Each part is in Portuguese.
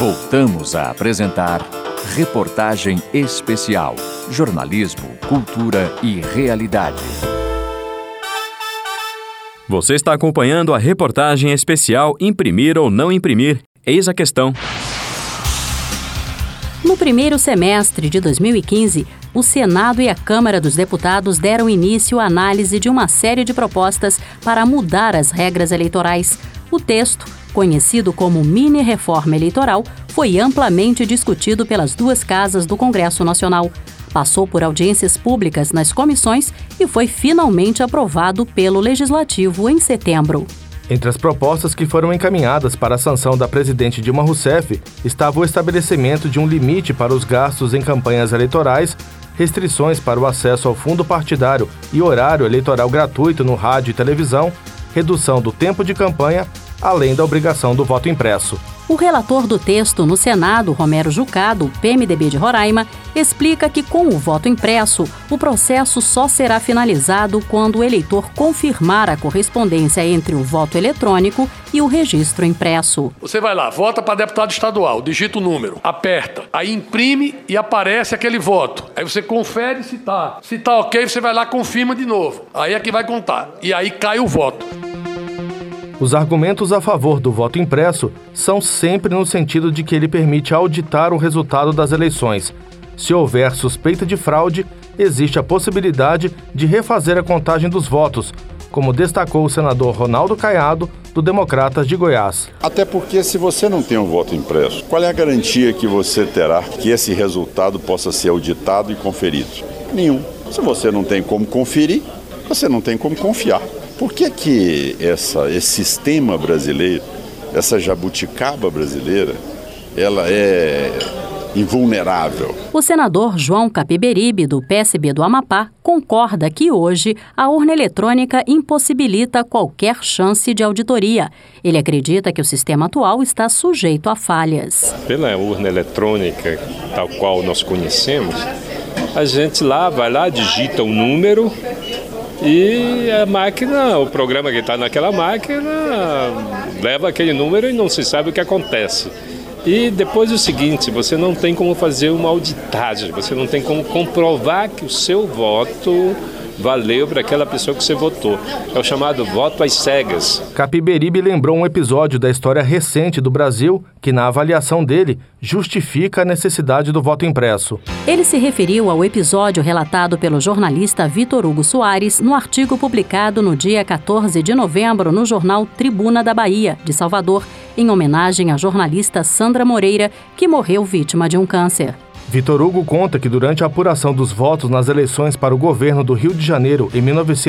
Voltamos a apresentar Reportagem Especial. Jornalismo, cultura e realidade. Você está acompanhando a reportagem especial Imprimir ou Não Imprimir? Eis a questão. No primeiro semestre de 2015, o Senado e a Câmara dos Deputados deram início à análise de uma série de propostas para mudar as regras eleitorais. O texto, conhecido como mini-reforma eleitoral, foi amplamente discutido pelas duas casas do Congresso Nacional. Passou por audiências públicas nas comissões e foi finalmente aprovado pelo Legislativo em setembro. Entre as propostas que foram encaminhadas para a sanção da presidente Dilma Rousseff estava o estabelecimento de um limite para os gastos em campanhas eleitorais, restrições para o acesso ao fundo partidário e horário eleitoral gratuito no rádio e televisão, redução do tempo de campanha, além da obrigação do voto impresso. O relator do texto no Senado, Romero Jucá, do PMDB de Roraima, explica que com o voto impresso, o processo só será finalizado quando o eleitor confirmar a correspondência entre o voto eletrônico e o registro impresso. Você vai lá, vota para deputado estadual, digita o número, aperta, aí imprime e aparece aquele voto. Aí você confere se tá. Se tá ok, você vai lá, confirma de novo. Aí é que vai contar. E aí cai o voto. Os argumentos a favor do voto impresso são sempre no sentido de que ele permite auditar o resultado das eleições. Se houver suspeita de fraude, existe a possibilidade de refazer a contagem dos votos, como destacou o senador Ronaldo Caiado, do Democratas de Goiás. Até porque se você não tem um voto impresso, qual é a garantia que você terá que esse resultado possa ser auditado e conferido? Nenhum. Se você não tem como conferir, você não tem como confiar. Por que esse sistema brasileiro, essa jabuticaba brasileira, ela é invulnerável? O senador João Capiberibe, do PSB do Amapá, concorda que hoje a urna eletrônica impossibilita qualquer chance de auditoria. Ele acredita que o sistema atual está sujeito a falhas. Pela urna eletrônica, tal qual nós conhecemos, a gente vai lá, digita o número. E a máquina, o programa que está naquela máquina, leva aquele número e não se sabe o que acontece. E depois o seguinte, você não tem como fazer uma auditagem, você não tem como comprovar que o seu voto valeu para aquela pessoa que você votou. É o chamado voto às cegas. Capiberibe lembrou um episódio da história recente do Brasil que, na avaliação dele, justifica a necessidade do voto impresso. Ele se referiu ao episódio relatado pelo jornalista Vitor Hugo Soares no artigo publicado no dia 14 de novembro no jornal Tribuna da Bahia, de Salvador, em homenagem à jornalista Sandra Moreira, que morreu vítima de um câncer. Vitor Hugo conta que durante a apuração dos votos nas eleições para o governo do Rio de Janeiro em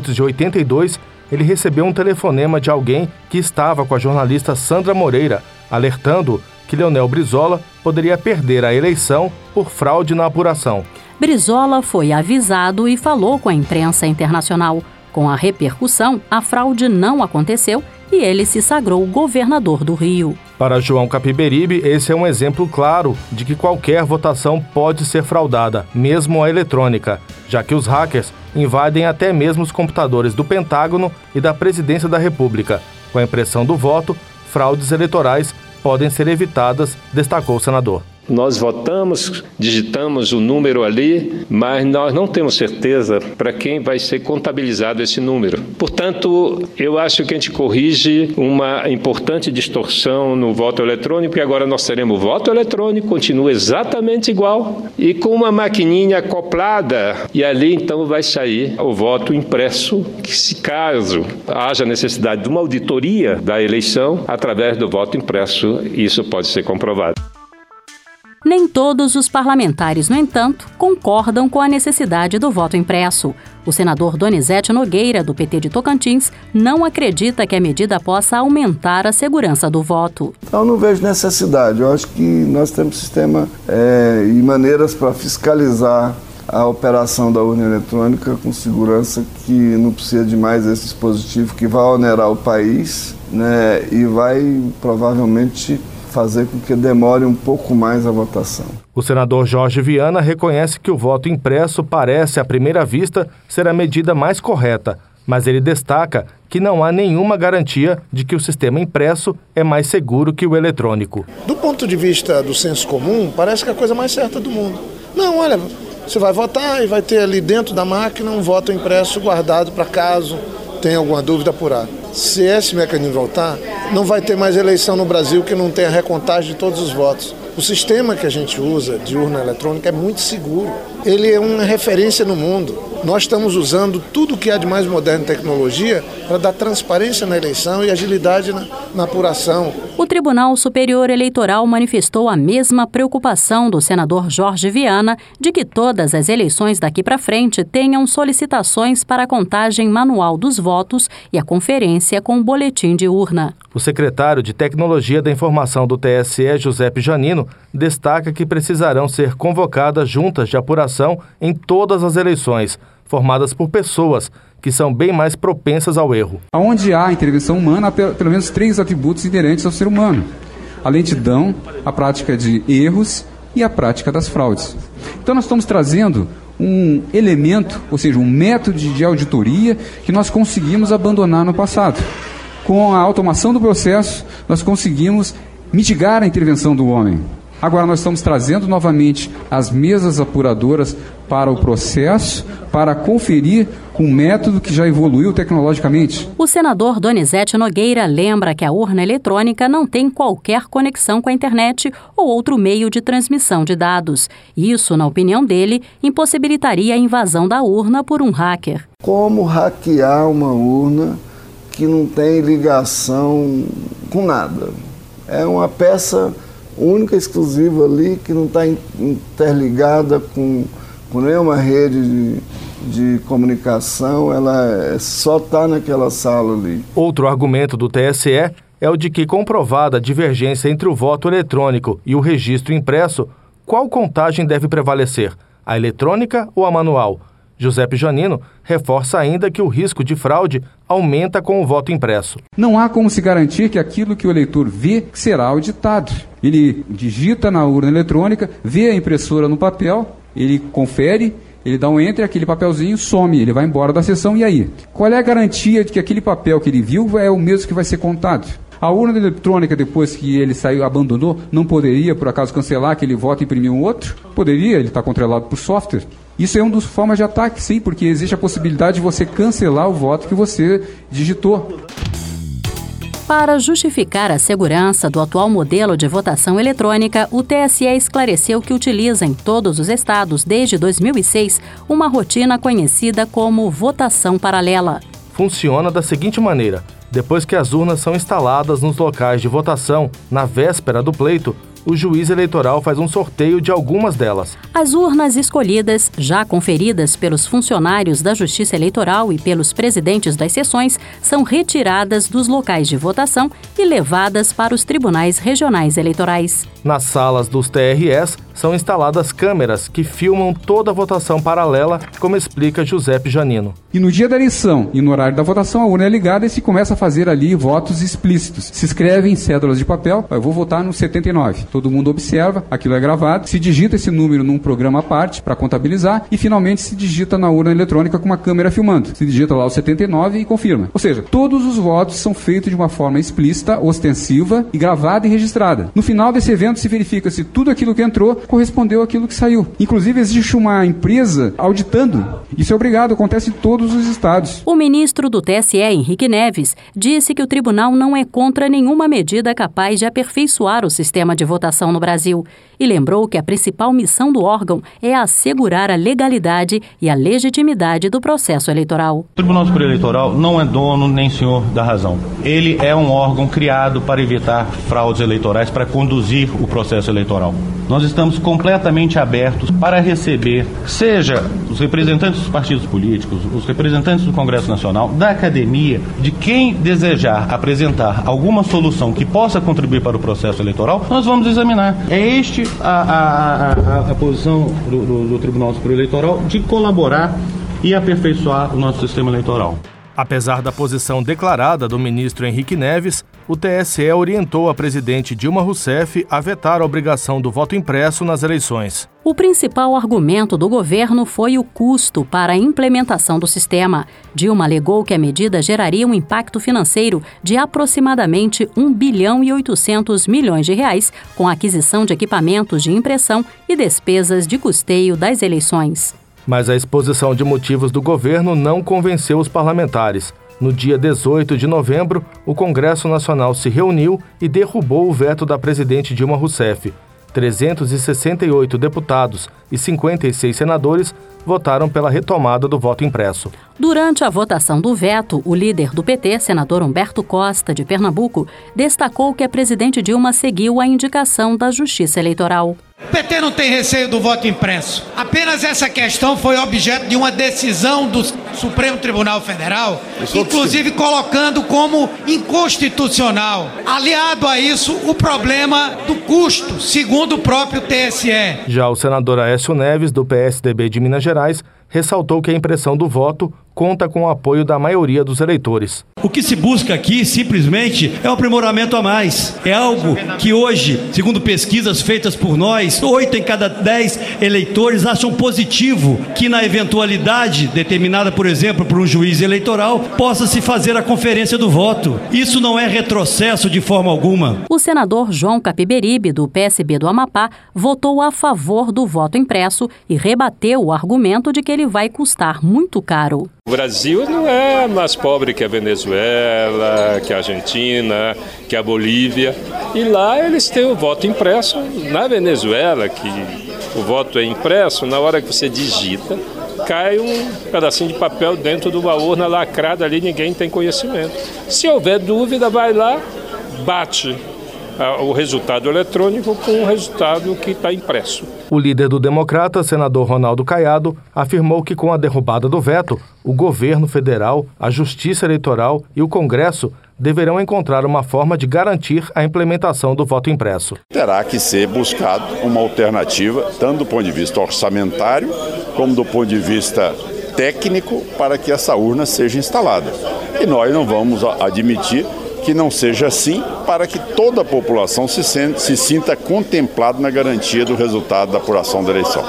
1982, ele recebeu um telefonema de alguém que estava com a jornalista Sandra Moreira, alertando que Leonel Brizola poderia perder a eleição por fraude na apuração. Brizola foi avisado e falou com a imprensa internacional. Com a repercussão, a fraude não aconteceu e ele se sagrou governador do Rio. Para João Capiberibe, esse é um exemplo claro de que qualquer votação pode ser fraudada, mesmo a eletrônica, já que os hackers invadem até mesmo os computadores do Pentágono e da Presidência da República. Com a impressão do voto, fraudes eleitorais podem ser evitadas, destacou o senador. Nós votamos, digitamos o número ali, mas nós não temos certeza para quem vai ser contabilizado esse número. Portanto, eu acho que a gente corrige uma importante distorção no voto eletrônico, porque agora nós teremos o voto eletrônico, continua exatamente igual, e com uma maquininha acoplada, e ali então vai sair o voto impresso, que se caso haja necessidade de uma auditoria da eleição, através do voto impresso, isso pode ser comprovado. Nem todos os parlamentares, no entanto, concordam com a necessidade do voto impresso. O senador Donizete Nogueira, do PT de Tocantins, não acredita que a medida possa aumentar a segurança do voto. Eu não vejo necessidade. Eu acho que nós temos sistema e maneiras para fiscalizar a operação da urna eletrônica com segurança, que não precisa de mais esse dispositivo que vai onerar o país, né, e vai provavelmente fazer com que demore um pouco mais a votação. O senador Jorge Viana reconhece que o voto impresso parece, à primeira vista, ser a medida mais correta, Mas ele destaca que não há nenhuma garantia de que o sistema impresso é mais seguro que o eletrônico. Do ponto de vista do senso comum, parece que é a coisa mais certa do mundo. Não, olha, você vai votar e vai ter ali dentro da máquina um voto impresso guardado para caso tenha alguma dúvida apurada. Se esse mecanismo voltar, não vai ter mais eleição no Brasil que não tenha recontagem de todos os votos. O sistema que a gente usa de urna eletrônica é muito seguro. Ele é uma referência no mundo. Nós estamos usando tudo que há de mais moderno em tecnologia para dar transparência na eleição e agilidade na apuração. O Tribunal Superior Eleitoral manifestou a mesma preocupação do senador Jorge Viana de que todas as eleições daqui para frente tenham solicitações para a contagem manual dos votos e a conferência com o boletim de urna. O secretário de Tecnologia da Informação do TSE, Giuseppe Janino, destaca que precisarão ser convocadas juntas de apuração em todas as eleições, formadas por pessoas que são bem mais propensas ao erro. Onde há intervenção humana, há pelo menos 3 atributos inerentes ao ser humano: a lentidão, a prática de erros e a prática das fraudes. Então nós estamos trazendo um elemento, ou seja, um método de auditoria que nós conseguimos abandonar no passado. Com a automação do processo, nós conseguimos mitigar a intervenção do homem. Agora nós estamos trazendo novamente as mesas apuradoras para o processo, para conferir com um método que já evoluiu tecnologicamente. O senador Donizete Nogueira lembra que a urna eletrônica não tem qualquer conexão com a internet ou outro meio de transmissão de dados. Isso, na opinião dele, impossibilitaria a invasão da urna por um hacker. Como hackear uma urna que não tem ligação com nada? É uma peça única, exclusiva ali, que não está interligada com nenhuma rede de comunicação, ela só está naquela sala ali. Outro argumento do TSE é o de que, comprovada a divergência entre o voto eletrônico e o registro impresso, qual contagem deve prevalecer, a eletrônica ou a manual? Giuseppe Janino reforça ainda que o risco de fraude aumenta com o voto impresso. Não há como se garantir que aquilo que o eleitor vê será auditado. Ele digita na urna eletrônica, vê a impressora no papel, ele confere, ele dá um enter, aquele papelzinho some, ele vai embora da sessão, e aí? Qual é a garantia de que aquele papel que ele viu é o mesmo que vai ser contado? A urna eletrônica, depois que ele saiu, abandonou, não poderia, por acaso, cancelar aquele voto e imprimir um outro? Poderia, ele está controlado por software. Isso é uma das formas de ataque, sim, porque existe a possibilidade de você cancelar o voto que você digitou. Para justificar a segurança do atual modelo de votação eletrônica, o TSE esclareceu que utiliza em todos os estados, desde 2006, uma rotina conhecida como votação paralela. Funciona da seguinte maneira: depois que as urnas são instaladas nos locais de votação, na véspera do pleito, o juiz eleitoral faz um sorteio de algumas delas. As urnas escolhidas, já conferidas pelos funcionários da Justiça Eleitoral e pelos presidentes das sessões, são retiradas dos locais de votação e levadas para os tribunais regionais eleitorais. Nas salas dos TREs, são instaladas câmeras que filmam toda a votação paralela, como explica Giuseppe Janino. E no dia da eleição e no horário da votação, a urna é ligada e se começa a fazer ali votos explícitos. Se escreve em cédulas de papel: eu vou votar no 79. Todo mundo observa, aquilo é gravado, se digita esse número num programa à parte para contabilizar e finalmente se digita na urna eletrônica com uma câmera filmando. Se digita lá o 79 e confirma. Ou seja, todos os votos são feitos de uma forma explícita, ostensiva e gravada e registrada. No final desse evento se verifica se tudo aquilo que entrou correspondeu àquilo que saiu. Inclusive existe uma empresa auditando. Isso é obrigado, acontece em todos os estados. O ministro do TSE, Henrique Neves, disse que o tribunal não é contra nenhuma medida capaz de aperfeiçoar o sistema de votação no Brasil e lembrou que a principal missão do órgão é assegurar a legalidade e a legitimidade do processo eleitoral. O Tribunal Superior Eleitoral não é dono nem senhor da razão. Ele é um órgão criado para evitar fraudes eleitorais, para conduzir o processo eleitoral. Nós estamos completamente abertos para receber, seja os representantes dos partidos políticos, os representantes do Congresso Nacional, da academia, de quem desejar apresentar alguma solução que possa contribuir para o processo eleitoral, nós vamos examinar. É a posição do Tribunal Superior Eleitoral de colaborar e aperfeiçoar o nosso sistema eleitoral. Apesar da posição declarada do ministro Henrique Neves, o TSE orientou a presidente Dilma Rousseff a vetar a obrigação do voto impresso nas eleições. O principal argumento do governo foi o custo para a implementação do sistema. Dilma alegou que a medida geraria um impacto financeiro de aproximadamente 1 bilhão e 800 milhões de reais, com a aquisição de equipamentos de impressão e despesas de custeio das eleições. Mas a exposição de motivos do governo não convenceu os parlamentares. No dia 18 de novembro, o Congresso Nacional se reuniu e derrubou o veto da presidente Dilma Rousseff. 368 deputados e 56 senadores votaram pela retomada do voto impresso. Durante a votação do veto, o líder do PT, senador Humberto Costa, de Pernambuco, destacou que a presidente Dilma seguiu a indicação da Justiça Eleitoral. O PT não tem receio do voto impresso. Apenas essa questão foi objeto de uma decisão do Supremo Tribunal Federal, inclusive colocando como inconstitucional. Aliado a isso, o problema do custo, segundo o próprio TSE. Já o senador Aécio Neves, do PSDB de Minas Gerais, ressaltou que a impressão do voto conta com o apoio da maioria dos eleitores. O que se busca aqui, simplesmente, é um aprimoramento a mais. É algo que hoje, segundo pesquisas feitas por nós, 8 em cada 10 eleitores acham positivo que na eventualidade determinada, por exemplo, por um juiz eleitoral, possa se fazer a conferência do voto. Isso não é retrocesso de forma alguma. O senador João Capiberibe, do PSB do Amapá, votou a favor do voto impresso e rebateu o argumento de que ele vai custar muito caro. O Brasil não é mais pobre que a Venezuela, que a Argentina, que a Bolívia. E lá eles têm o voto impresso. Na Venezuela, que o voto é impresso, na hora que você digita, cai um pedacinho de papel dentro de uma urna lacrada ali, ninguém tem conhecimento. Se houver dúvida, vai lá, bate o resultado eletrônico com o resultado que está impresso. O líder do Democrata, senador Ronaldo Caiado, afirmou que com a derrubada do veto, o governo federal, a Justiça Eleitoral e o Congresso deverão encontrar uma forma de garantir a implementação do voto impresso. Terá que ser buscado uma alternativa, tanto do ponto de vista orçamentário, como do ponto de vista técnico, para que essa urna seja instalada. E nós não vamos admitir que não seja assim, para que toda a população se sinta contemplada na garantia do resultado da apuração da eleição.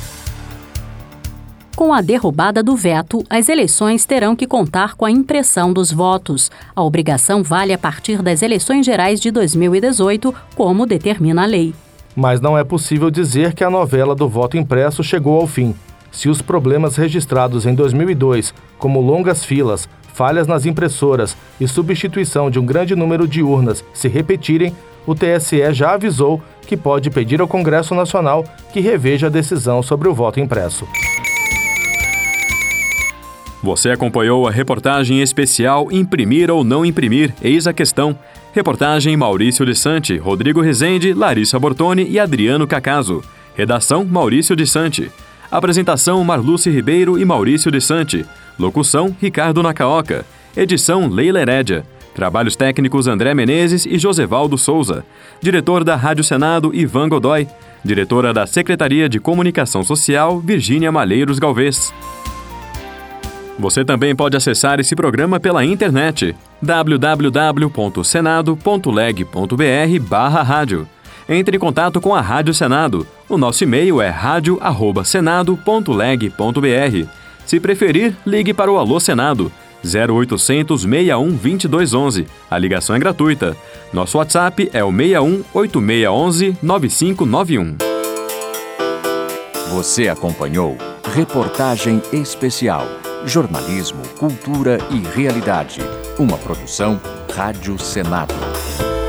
Com a derrubada do veto, as eleições terão que contar com a impressão dos votos. A obrigação vale a partir das eleições gerais de 2018, como determina a lei. Mas não é possível dizer que a novela do voto impresso chegou ao fim. Se os problemas registrados em 2002, como longas filas, falhas nas impressoras e substituição de um grande número de urnas se repetirem, o TSE já avisou que pode pedir ao Congresso Nacional que reveja a decisão sobre o voto impresso. Você acompanhou a reportagem especial Imprimir ou Não Imprimir? Eis a questão. Reportagem Maurício de Santi, Rodrigo Rezende, Larissa Bortoni e Adriano Cacaso. Redação Maurício de Santi. Apresentação Marluce Ribeiro e Maurício de Santi. Locução Ricardo Nacaoca. Edição Leila Herédia. Trabalhos técnicos André Menezes e Josevaldo Souza. Diretor da Rádio Senado Ivan Godoy. Diretora da Secretaria de Comunicação Social Virgínia Malheiros Galvez. Você também pode acessar esse programa pela internet www.senado.leg.br/rádio. Entre em contato com a Rádio Senado. O nosso e-mail é radio@senado.leg.br. Se preferir, ligue para o Alô Senado, 0800 61 2211. A ligação é gratuita. Nosso WhatsApp é o 61 8611 9591. Você acompanhou Reportagem Especial. Jornalismo, cultura e realidade. Uma produção Rádio Senado.